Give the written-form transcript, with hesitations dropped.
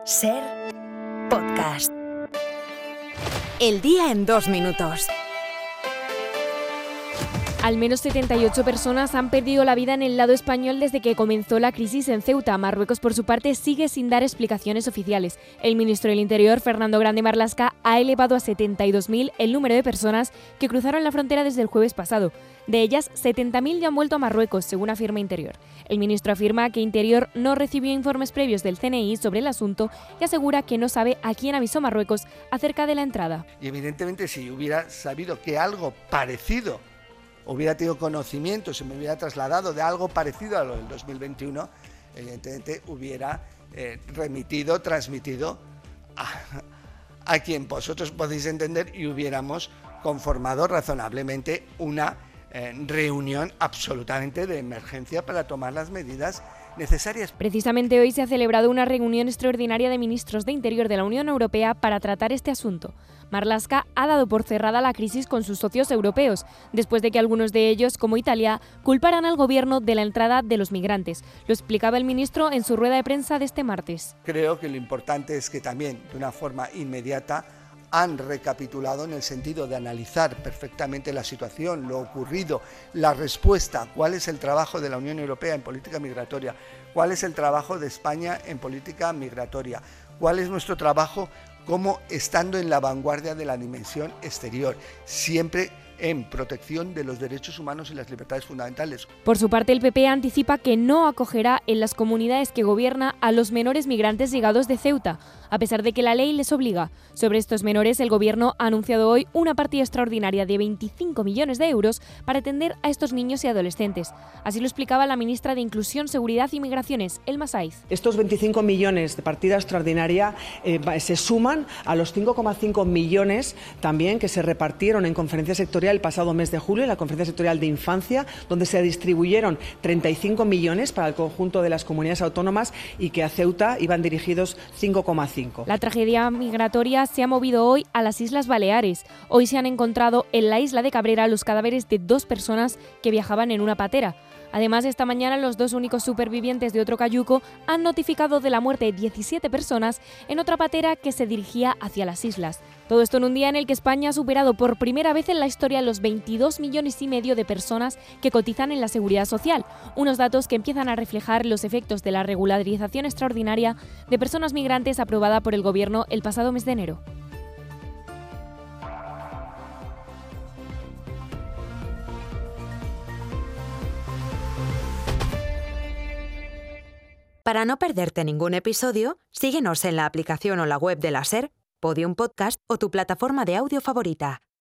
Ser podcast. El día en 2 minutos. Al menos 78 personas han perdido la vida en el lado español desde que comenzó la crisis en Ceuta. Marruecos, por su parte, sigue sin dar explicaciones oficiales. El ministro del Interior, Fernando Grande Marlaska, ha elevado a 72.000 el número de personas que cruzaron la frontera desde el jueves pasado. De ellas, 70.000 ya han vuelto a Marruecos, según afirma Interior. El ministro afirma que Interior no recibió informes previos del CNI sobre el asunto y asegura que no sabe a quién avisó Marruecos acerca de la entrada. Y evidentemente, si hubiera sabido que algo parecido, hubiera tenido conocimiento, se me hubiera trasladado de algo parecido a lo del 2021, evidentemente hubiera transmitido a quien vosotros podéis entender y hubiéramos conformado razonablemente una reunión absolutamente de emergencia para tomar las medidas necesarias. Precisamente hoy se ha celebrado una reunión extraordinaria de ministros de Interior de la Unión Europea para tratar este asunto. Marlaska ha dado por cerrada la crisis con sus socios europeos, después de que algunos de ellos, como Italia, culparan al gobierno de la entrada de los migrantes. Lo explicaba el ministro en su rueda de prensa de este martes. Creo que lo importante es que también, de una forma inmediata, han recapitulado en el sentido de analizar perfectamente la situación, lo ocurrido, la respuesta, cuál es el trabajo de la Unión Europea en política migratoria, cuál es el trabajo de España en política migratoria, cuál es nuestro trabajo como estando en la vanguardia de la dimensión exterior, siempre en protección de los derechos humanos y las libertades fundamentales. Por su parte, el PP anticipa que no acogerá en las comunidades que gobierna a los menores migrantes llegados de Ceuta, a pesar de que la ley les obliga. Sobre estos menores, el Gobierno ha anunciado hoy una partida extraordinaria de 25 millones de euros para atender a estos niños y adolescentes. Así lo explicaba la ministra de Inclusión, Seguridad y Migraciones, Elma Saiz. Estos 25 millones de partida extraordinaria se suman a los 5,5 millones también que se repartieron en conferencia sectorial el pasado mes de julio, en la conferencia sectorial de infancia, donde se distribuyeron 35 millones para el conjunto de las comunidades autónomas y que a Ceuta iban dirigidos 5,5. La tragedia migratoria se ha movido hoy a las Islas Baleares. Hoy se han encontrado en la isla de Cabrera los cadáveres de 2 personas que viajaban en una patera. Además, esta mañana los 2 únicos supervivientes de otro cayuco han notificado de la muerte de 17 personas en otra patera que se dirigía hacia las islas. Todo esto en un día en el que España ha superado por primera vez en la historia los 22,5 millones de personas que cotizan en la Seguridad Social, unos datos que empiezan a reflejar los efectos de la regularización extraordinaria de personas migrantes aprobada por el Gobierno el pasado mes de enero. Para no perderte ningún episodio, síguenos en la aplicación o la web de la SER, Podium Podcast o tu plataforma de audio favorita.